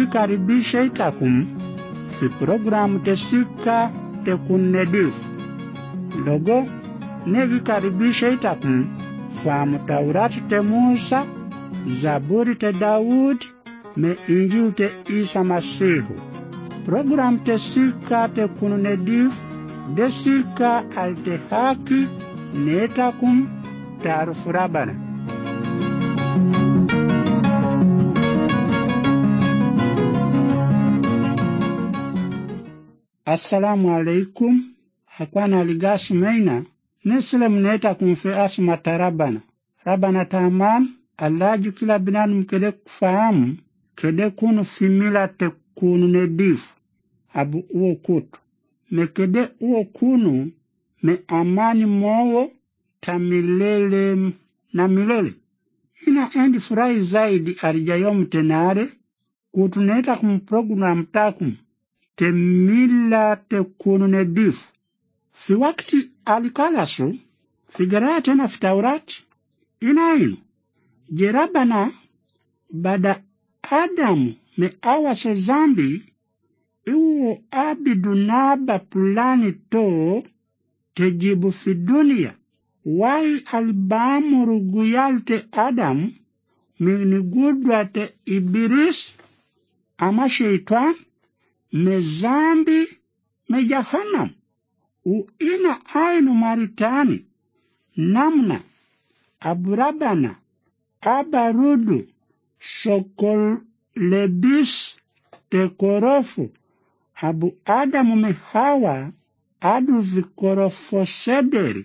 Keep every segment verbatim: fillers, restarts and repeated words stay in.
negikaribisha itakum fi programu tesika tekun nedif. Logo negikaribisha itakum famu Taurati te Musa, Zaburi te Daud, me Injili te Isa Masihu. Program tesika tekun nedif desika alte haki netakum tarufu Rabana. Assalamu alaikum. Hakwana aligasu meina. Nesile mneta kumfe asma tarabana. Rabana tamam. Alaju kila binanu mkede kufahamu. Kede kunu fimila te kunu nedifu. Abu uo kutu. Mekede uo kunu me amani mowo tamilele na milele. Ina endi furai zaidi arijayom tenare. Kutuneta kumprogram takum. Temila te kunu nedifu. Fi wakti alikalasu, figara tena fi Taurati, ina inu. Jerabana bada Adamu me awaso zambi, iwo abidu naba pulani to tejibu fi dunia. Wai alibamuru guyalte Adamu, minigudwa te Ibiris, ama sheitan, me zambi, me jahannam. U ina ainu maritani, namna, aburabana, abarudu, sokol lebis, tekorofu, abu Adamu me Hawa, adu vikorofosederi,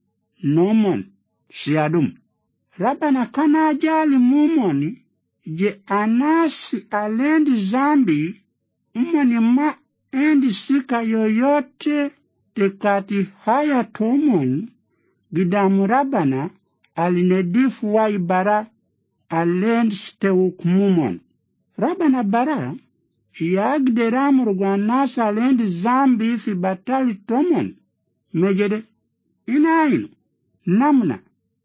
nomon, siadum. Rabana kana ajali mumoni, je anasi alendi zambi, umoni ma endi sika yoyote, tekati haya tomon gidamu Rabana alinedifu wa ibara alend stewuk mumon. Rabana bara yagde ramurugwa nasa alendi zambi fi batali tomon. Mejede inainu namna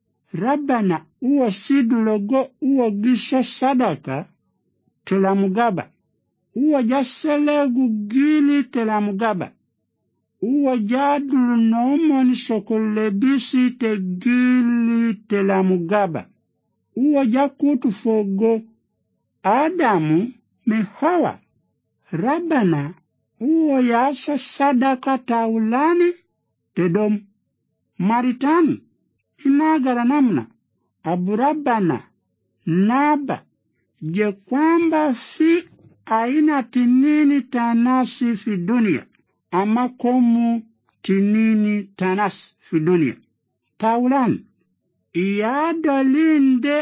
Rabana uo sidu logo uo gisha sadaka telamugaba. Uo jaselegu gili telamugaba. Uwa jadulu nomoni sokolebisi te gili te la mugaba. Uwa jakutu fogo Adamu me Hawa. Rabana uwa yasa sadaka taulani te dom. Maritani inagara namna. Abu Rabana naba je kwamba fi aina tinini tanasi fi dunia. Ama komu tinini tanas fi dunia. Taulan, iyadolinde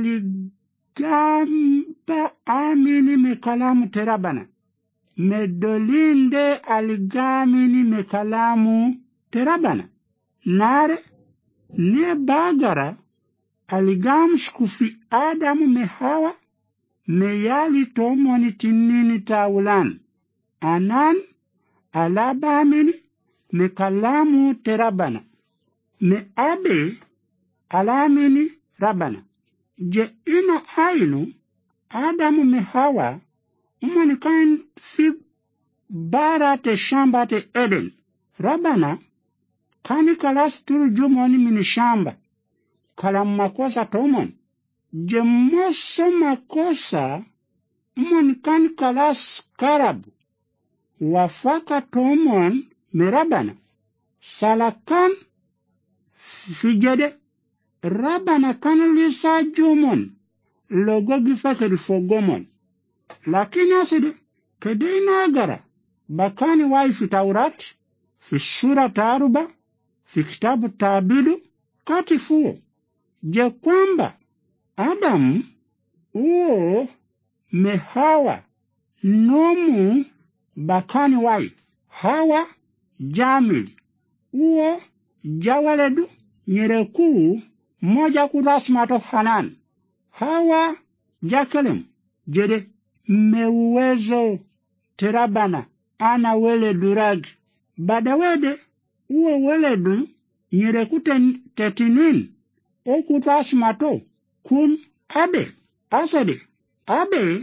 aligamba amini me kalamu terabana. Medolinde aligamini me kalamu terabana. Nare, ne bagara aligam skufi Adamu me Hawa, me yali tomoni tinini taulan. Anan, alaba amini me kalamu terabana. Me abe alamini rabana. Je ina ainu Adamu me Hawa umani kan fi bara te shamba te Eden. Rabana kani kalas turu jumoni mini shamba. Kalamu makosa tomon. Je moso makosa umani kan kalas karabu. Wafaka tomon merabana. Salakan fijede. Rabana kanalisa jumon. Logo gifake rifogomon. Lakini aside. Kede inagara. Bakani wai fi Taurati. Fi sura taruba. Fi kitabu tabidu. Kati fuo. Je kwamba Adamu uo me Hawa nomu bakani wai. Hawa jamili. Uo jawaledu nyereku moja kurasmato hanan. Hawa jakelem. Jede meuwezo terabana ana wele duragi. Bada wede uo weledu nyereku tetinin. O kurasmato kun abe. Asade. Abe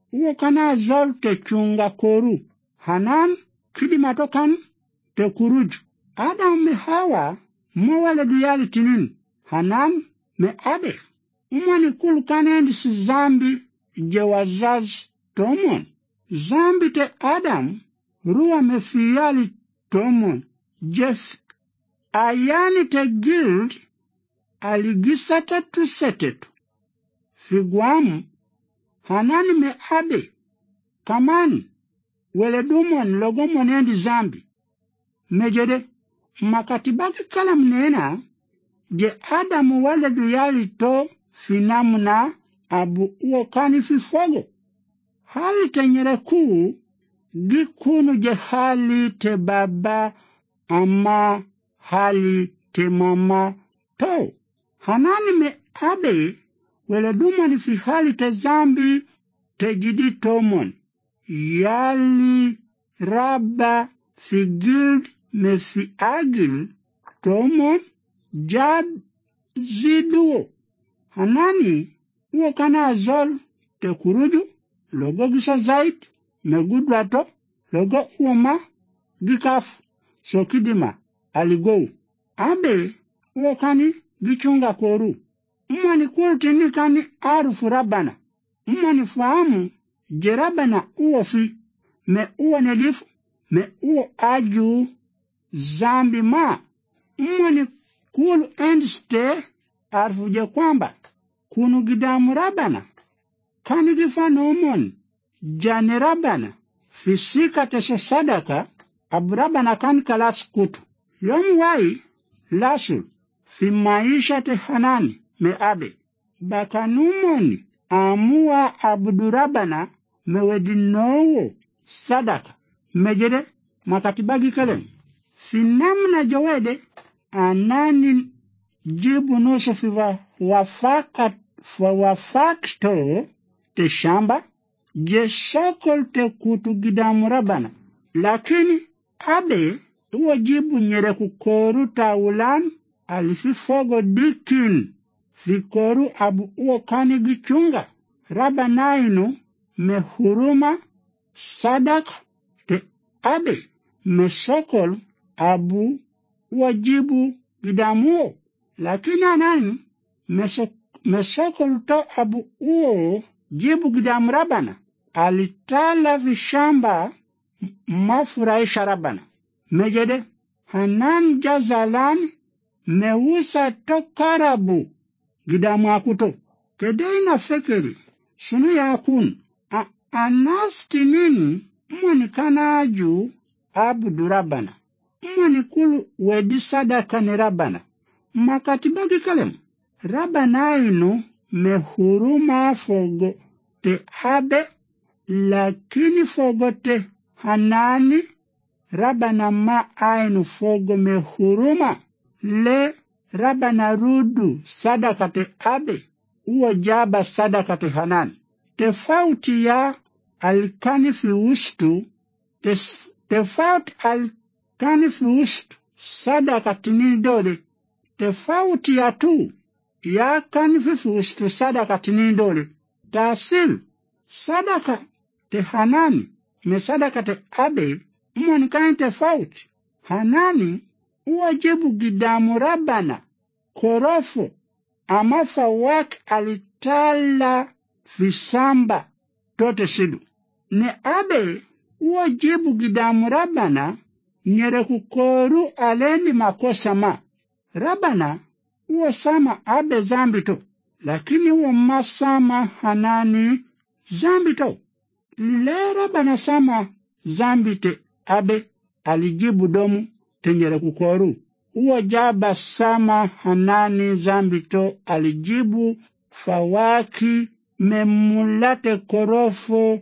uo kana zol te chunga koru. Hanan kidimato kan te kuruju. Adam me Hawa mo wale duyali tinin. Hanan me Abe. Umani kulu kanendi si zambi je wazazi tomon. Zambi te Adam ruwa me fiyali tomon. Jeff ayani te guild aligisata tusetetu. Figuamu Hanani me Abe kamani wele dumon logomon endi zambi. Mejede makatibaki kala mnena je Adamu wale duyali to finamuna abu uo kani fifogo. Hali tenyere kuu gikunu je hali te baba ama hali te mama to. Hanani me Abe wele dumoni fi hali te zambi te jidi tomon. Yali raba fi guild me fi agil tomon jad ziduo. Hanani uo kana azol te kuruju logo gisa zaid me gudwato logo uoma gikafu so kidima aligou. Abe uo kani gichunga koru. Mwani kultini kani arufu rabana. Mwani fahamu je rabana uo fi me uo nelifu me uo aju zambi ma. Mwani kulu endste arufu je kwamba kunu gidamu rabana kani gifano umon jane rabana fisika tese sadaka abu rabana kani kalas kutu. Yomu wai lasul fi maisha te Hanani me Abe bakanumoni amua abdurabana mewedinowo sadaka mejede makatibagi kalem finamna jowede anani jibu nusu fiwa wafaka fa wafakto te shamba je sokol te kutu gidamu rabana. Lakini Abe uo jibu nyere kukoru taulan alififogo dikin fikoru abu uo kani gichunga rabana inu me huruma sadak te Abe me sokol abu uo jibu gidamu. Lakini anani me sokol to abu uo jibu gidamu rabana alitala vishamba mafuraisha rabana. Mejede Hanan jazalan meusa to karabu gidamu akuto. Kede ina fekeri sunu ya akun a anasti nini mwani kana aju abudu rabana. Mwani kulu wedi sadaka ni rabana. Makatibagi kalem rabana inu mehuruma fogo te Abe lakini fogo te Hanani rabana ma ainu fogo me huruma le rabana rudu sadaka te Abe uo jaba sadaka te Hanani. Tefauti ya alikani fi ustu te, tefauti alikani fi ustu sadaka tinini dole. Tefauti ya tu ya kani fi ustu sadaka tinini dole. Tasil sadaka te Hanani me sadaka te Abe mwani kani tefauti. Hanani uo jibu gidamu rabana korofo amafa wak alitala fisamba tote sidu. Ne Abe uo jibu gidamu rabana nyere kukoru alendi makosa ma. Rabana uo sama Abe zambi to. Lakini uo masama Hanani zambi to. Le rabana sama zambi te Abe alijibu domu tenyere kukoru. Uo jaba sama Hanani zambi to alijibu fawaki memulate korofo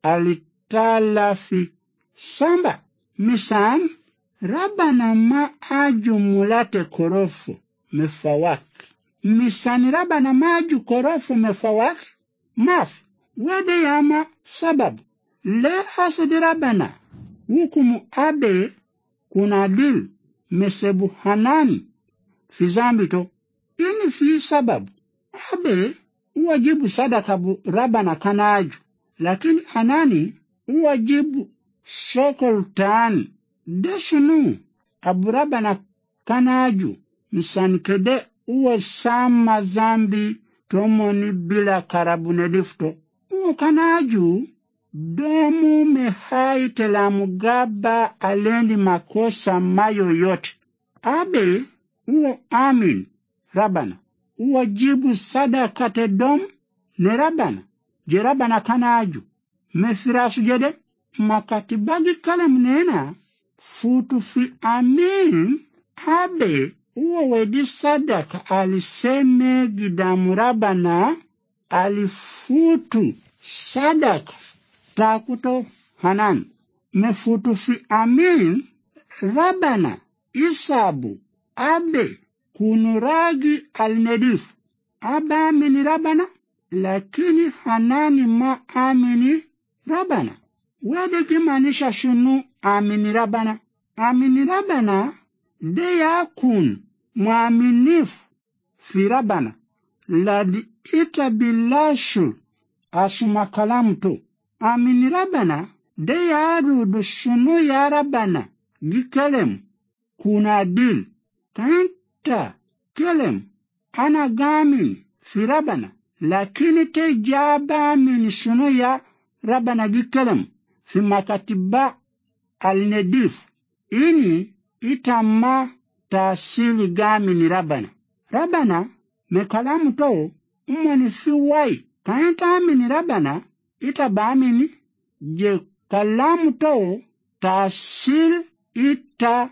alitala fi samba. Misan rabana ma aju mulate korofo mefawaki. Misan rabana ma aju korofo mefawaki. Maf wede yama sababu le asidi rabana hukumu Abe kuna dil mesebu Hanani fi zambi to. Ini fi sababu Abe uwajibu sadaka bu rabana kanaju. lakini Hanani uwajibu sokol tani desunu abu Rabana kanaju misani kede uwa sama zambi tomoni bila karabune difto uwa kanaju domu mehai telamugaba alendi makosa mayo yote abe uwa amin Rabana uwa jibu sadaka te dom ne Rabana je Rabana kanaju mefirasu jede makatibagi kalam nena futu fi amin abe uwa wedi sadaka aliseme gidamu Rabana alifutu sadaka takuto Hanan mefutu fi amin Rabana isabu abe kunuragi alnedif aba amini Rabana lakini Hanani ma amini Rabana wede kimanisha shunu amini Rabana amini Rabana de yakun muaminifu fi Rabana ladi ita bilashu asuma kalamto amini Rabana de yarudu shunu ya Rabana gikelem kuna dil kanta kelem ana gamin fi Rabana lakini te jaba min shunu ya Rabana gikelem fi makatiba alnedif ini itama tasili gamin Rabana Rabana me kalamu to umani fi wai kanta amini Rabana itaba amini je kalamu to tasil ita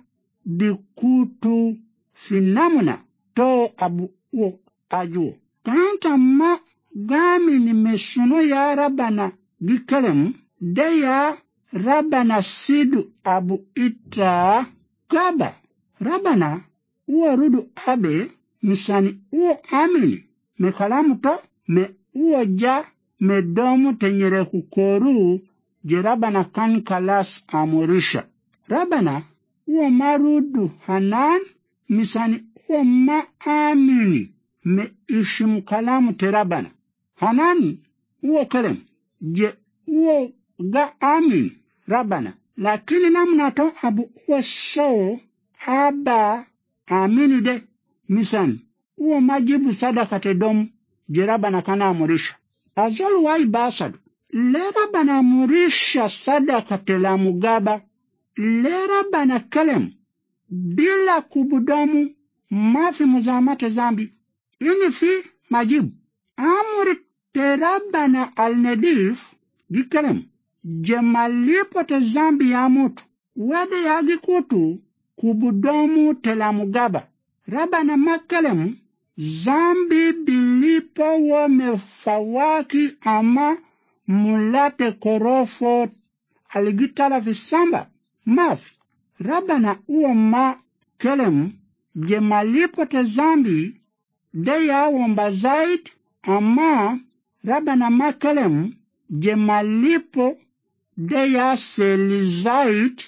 dikutu finamuna to abu uo ajuo kanta ma gamini meshuno ya Rabana gikelem deya Rabana sidu abu ita kaba Rabana uo rudu abe misani uo amini me kalamu to me uo ja me domu tenyere kukoru je Rabana kan kalas amurisha Rabana uo marudu Hanan misani uo ma amini me ishim kalamu te Rabana Hanan uo kelem je uo ga amini Rabana lakini namna to abu uo so aba amini de misani uo majibu sadaka te dom je Rabana kana amurisha azolu wai basadu le Rabana amurisha sadaka te la mugaba le Rabana kelem bila kubudamu mafi muzamate zambi ini fi majibu amuri te Rabana alnedif gikelem je malipo te zambi ya mutu wede yagi kutu kubudamu te la mugaba Rabana makelem zambi bilipo wo mefawaki ama mulate korofo aligitala visamba mafi Rabana uo ma kelem je malipo te zambi de ya womba zaid ama Rabana ma kelem je malipo de ya selizaid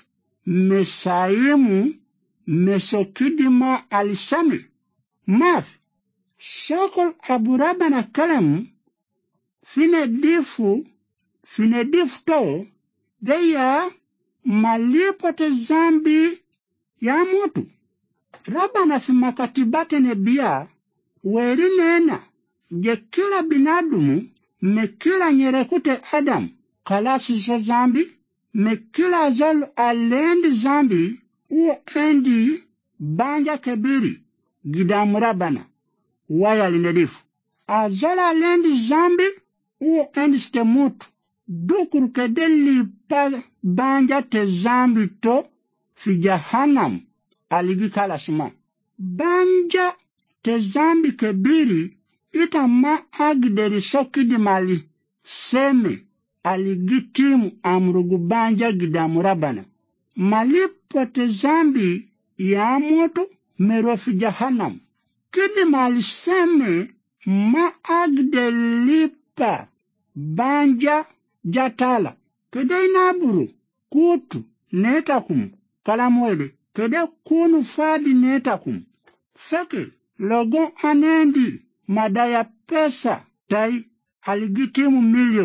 mesaimu mesokidima alisami mafi sokol abu Rabana kelem fine difu fine difto de ya malipo te zambi ya mutu Rabana fi makatibate ne biya weri nena je kila binadumu me kila nyerekute Adam kalasi so zambi me kila zol alendi zambi u endi banja kebiri gidamu Rabana waya linedifu azol alendi zambi u endi ste mutu dukuru kedeli pa banja te zambi to fi Jahannam aligikala suma banja te zambi kebiri ita ma agderi sokidi mali seme aligitimu amrugu banja gidamu Rabana malipo te zambi ya moto mero fi Jahannam kidi mali seme ma agdelipa banja jatala kede inaburu kutu netakum kalamwede kede kunu fadi netakum feke logo anendi madaya pesa tai aligitimu milioni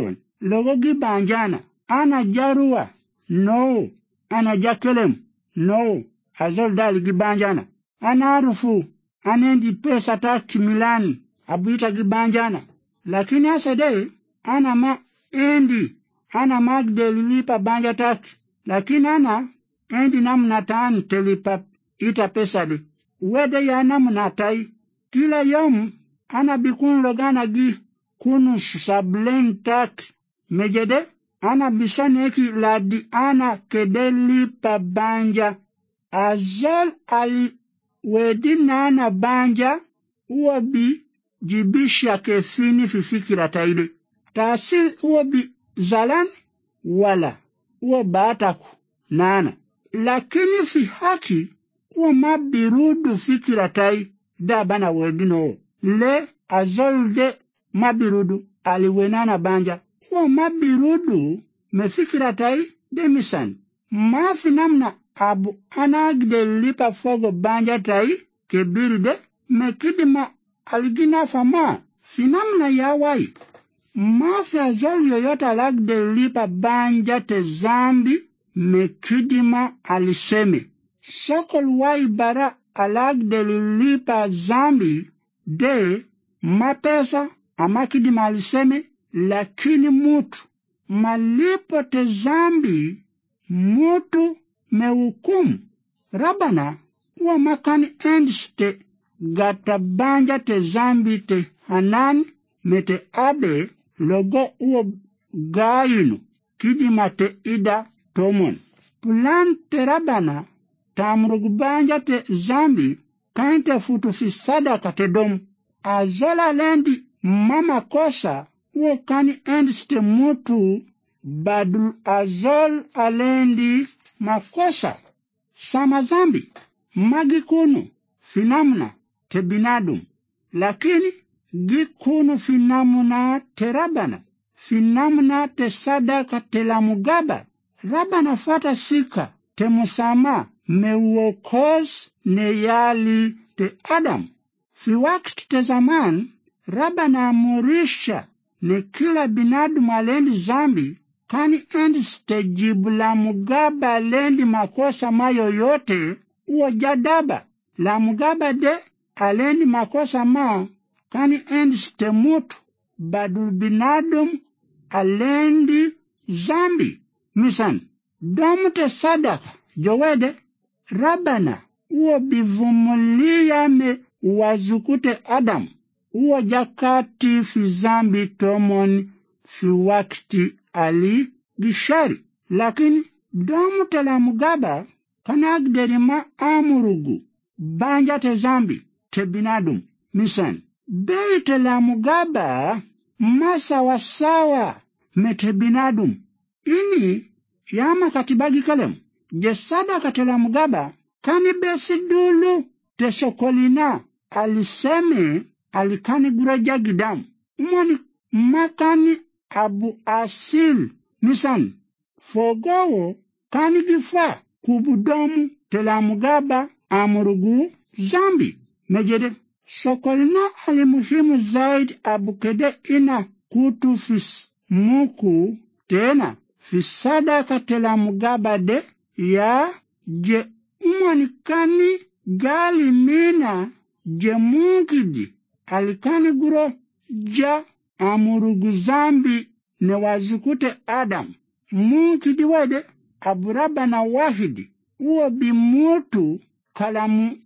logogi banjana ana jarua no ana jakelem no azol dali gibanjana ana arufu anendi pesa taki milani abuita gibanjana lakini asade ana ma endi ana magdeli lipa banja taki lakini ana endi namna tani telipa ita pesa di wede ya namna tai kila yom ana bikun logana gi kunu sablen taki mejede ana bisaneki ladi ana kedeli pa banja azol ali wedi nana banja uobi jibisha kefini fifikira taide tasil uobi zalan wala uobataku nana lakini fi haki uo mabirudu fikira tai da bana wedi no le azol de mabirudu aliwenana banja uo mabirudu mefikira tai demisan mafi namna abu anagde lipa fogo banja tai kebiride mekidima aligina fama finamna yawai mafi azol yoyota lagde lipa banja te zambi mekidima aliseme sokol wai bara alagde lipa zambi de mapesa amakidima aliseme lakini mutu malipo te zambi mutu mehukumu rabana uwa makani endste gata banja te zambi te hanan mete abe logo uwa gainu kidima te ida tomon pulan te rabana tamrugu banja te zambi kainte futu fi sadaka te dom azola lendi mama kosa uo kani endste mutu badul azol alendi makosa sama zambi magikunu finamna te binadum lakini gikunu finamna te rabana finamna te sadaka te lamugaba rabana fata sika te musama meuokoz ne yali te adam fi wakti te zaman rabana amurisha ne kila binadum alendi zambi kani endi stejibu la mugaba alendi makosa mayo yote uo jadaba la mugaba de alendi makosa ma kani endi stemutu badul binadum alendi zambi misan domute sadaka jowede rabana uo bivumulia me wazukute adam uo jakati fi zambi tomon fi wakti ali gishari lakini domu tela mugaba kanagderi ma amurugu banja te zambi te binadum misan bei tela mugaba masa wasawa mete binadum ini yama katibagi kalem jesada katela mugaba kani besi dulu te sokolina aliseme alikani guraja gidam mwani makani abu asil misan fogowo kani gifa kubudomu tela mugaba amurugu zambi mejede sokolina alimuhimu zaidi abu kede ina kutu fis muku tena fisada tela mugaba de ya je umwani kani gali mina je mungidi alikani guro ja amurugu zambi ne wazukute adam mungidi wede aburaba na wahidi uo bimutu kalamu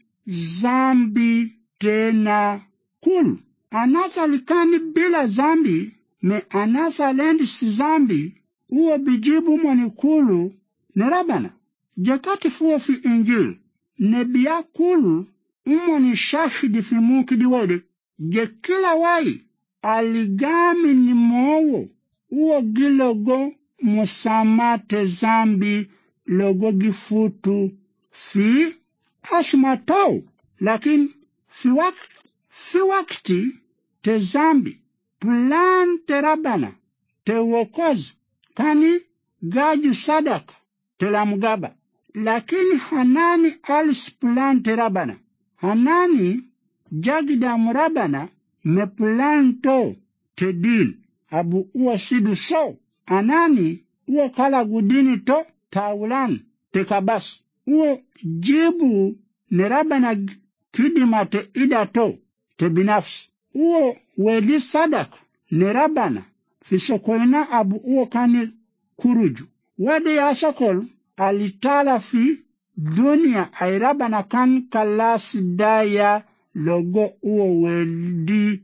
zambi tena kulu anasa alikani bila zambi me anasa lendi si zambi uo bijibu mwani kulu ne rabana jakati fuo fi injil nebia kulu umwani shahidi fi mungidi wede je kila wai aligami ni mowo uo gilogo musamate zambi logo gifutu fi ashmatau lakin fi wakti fi wakti te zambi plan te rabana te wokozi kani gaju sadaka te la mugaba lakini hanani alis plan te rabana hanani jagida murabana me plan to te dil abu uwa sidu so anani uo kala gudini to taulan te kabas uo jibu ne Rabana kidima te ida to te binafsi uo wedi sadaka ne Rabana fisokoina abu uo kani kuruju wade ya sokol alitala fi dunia ay Rabana kan kalasi daya logo uo wedi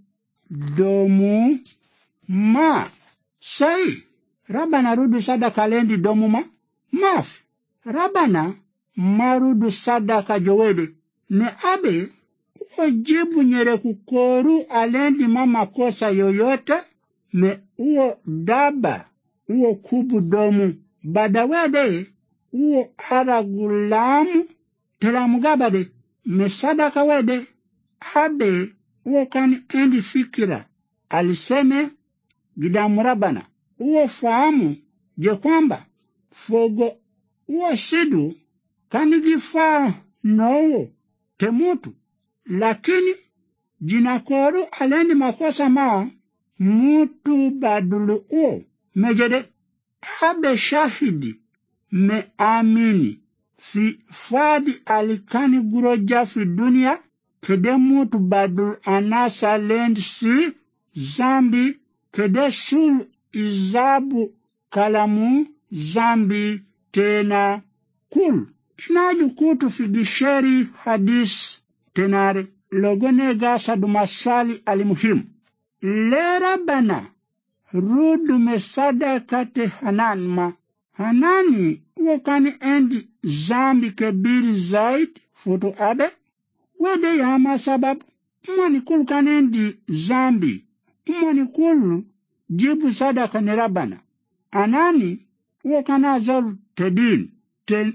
domu ma sai Rabana rudu sadaka lendi domu ma mafi Rabana marudu sadaka jowede ne abe uo jibu nyere kukoru alendi mama kosa yoyote ne uo daba uo kubu domu badawede uo aragulamu telamugabade me sadaka wede abe uo kani endi fikira aliseme gidamu Rabana uo fahamu je kwamba fogo uo sidu kani gifaa no temutu lakini jinakoru alendi makosa ma mutu badulu uo mejede abe shahidi me amini fi fadi alikani guroja fi dunia kede mutu badul anasa lend si zambi kede sul izabu kalamu zambi tena kul inaju kutu fi gisheri hadis tenare logone gasa dumasali alimuhimu le Rabana rudu me sadaka te hanan ma hanani uo kani endi zambi kebiri zaid futu abe wede yama sababu mwani kulu kani endi zambi mwani kulu jibu sadaka ni Rabana anani uo kana azal tedin te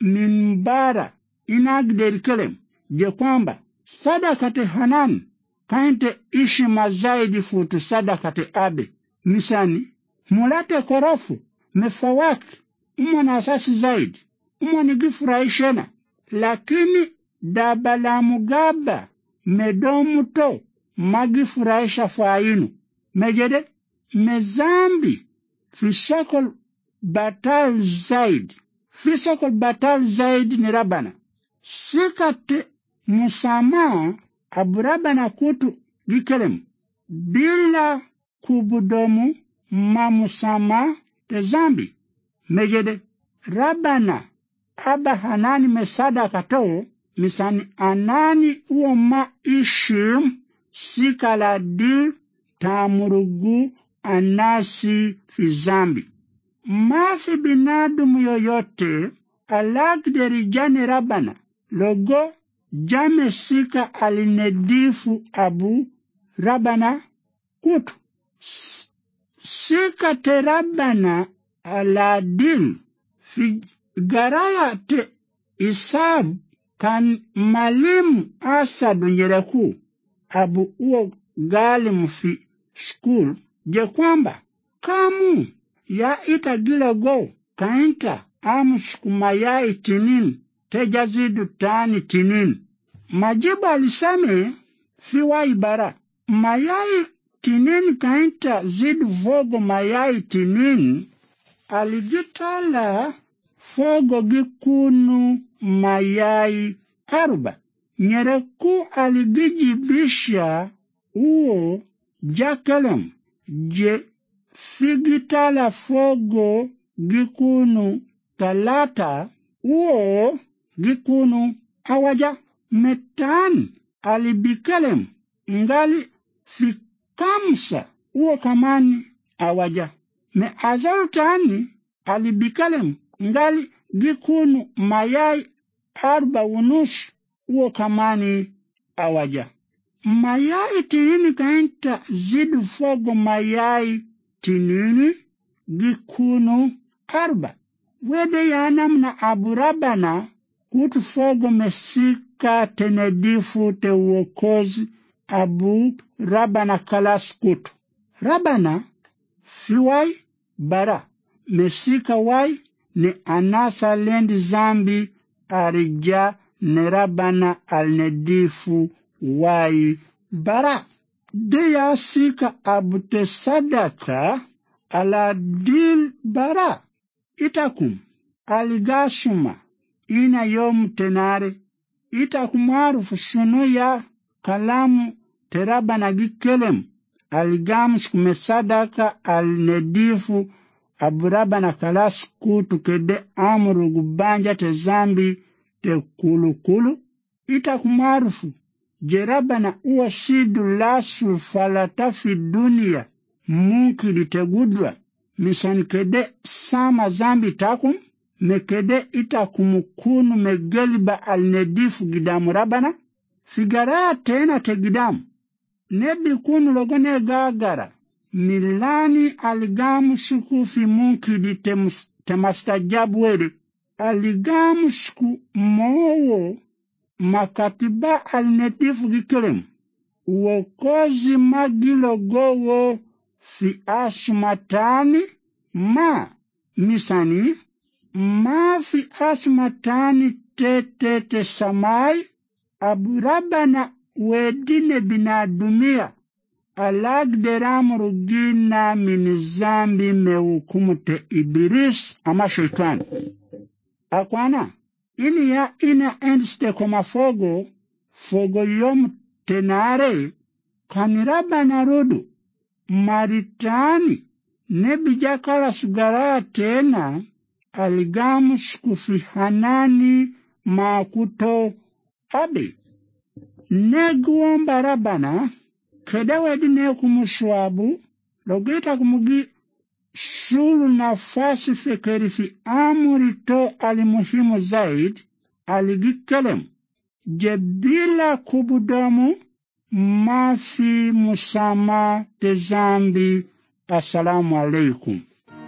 minbara inagderi kelem je kwamba sadaka te hanan kainte ishi mazaidi futu sadaka te abe misani mulate korofu mefawaki umwana asasi zaidi umwani gifurahishena lakini dabala mugaba medomu to magifurahisha fainu mejede mezambi fisakol batal zaidi fisakol batal zaidi ni Rabana sikate musama abu Rabana kutu gikelem bila kubudomu ma musama te zambi mejede Rabana aba hanani mesada kato misani anani uo ma ishim sikala dil tamurugu anasi fi zambi mafi binadamu yoyote alagderi jani Rabana logo jame sika alinedifu abu Rabana kutu sika te Rabana aladil fi garaya te isab kan malim asadu nyereku abu uo galimu fi school je kwamba kamu ya ita gila go kainta amu sikumayai tinin tejazidu tani tinin majibu aliseme fiwa ibara mayai tinin kainta zidu vogo mayai tinin aligitala fogo gikunu mayai aruba nyereku aligijibisha uo jakelem je figitala fogo gikunu talata uo gikunu awaja metan alibikelem ngali fikamsa uo kamani awaja me azaltani alibikelem ngali gikunu mayai arba unus uo kamani awaja mayai tinini kainta zidu fogo mayai tinini gikunu arba wede yanamna abu Rabana kutu fogo mesika tenedifu te uokozi abu Rabana kalas kutu Rabana fiwai bara mesika wai ni anasa lendi zambi arija ne Rabana alnedifu wai bara de ya sika abu te sadaka ala dil bara itakum aligasuma ina yom tenare itakum marufu sunu ya kalamu terabana gikelem aligamus kumesadaka alnedifu aburabana kalas kutu kede amuru gubanja te zambi te kulu kulu itakum marufu jerabana uwa sidu lasu falatafi dunia munki litegudwa misani kede sama zambi takum mekede itakumukunu megeliba alnedifu gidamu rabana figara tena te gidamu nebi kunu logone gagara milani aligamu suku fi munki di temastajabu wede aligamu suku mowo makatiba alnedifu gikelem uokozi magilogowo fi asmatani ma misani ma fi asmatani tete te samai aburabana wedine binadumia alagderamu gina minizambi meukumute ibiris ama shaitan akwana ini ya ina endste koma fogo fogo yom tenare kanirabana rodu maritani nebijakala sugara tena aligamu skufihanani makuto abi neguomba rabana kedawedi nekumuswabu logita kumugi sulu nafasi fekeri fi amuri to alimuhimu zaid aligikelem jebila kubudomu mafi musama tezambi. Assalamu alaikum.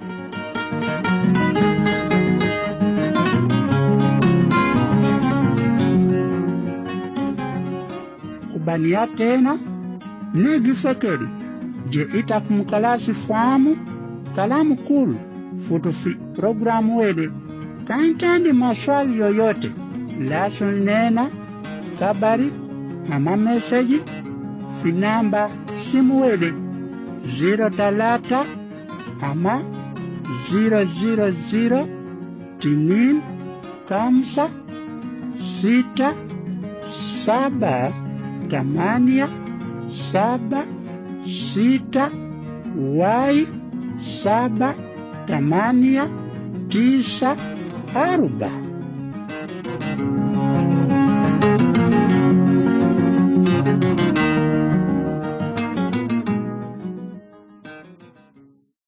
Kubania tena negi fekeri je itakumkalasi famu kalamu kulu futu fi programu wede kaintandi maswali yoyote laso nena kabari ama meseji fi namba simu wede zero talata ama zero zero zero tinin kamsa sita saba tamania saba sita y saba tamania tisa aruba.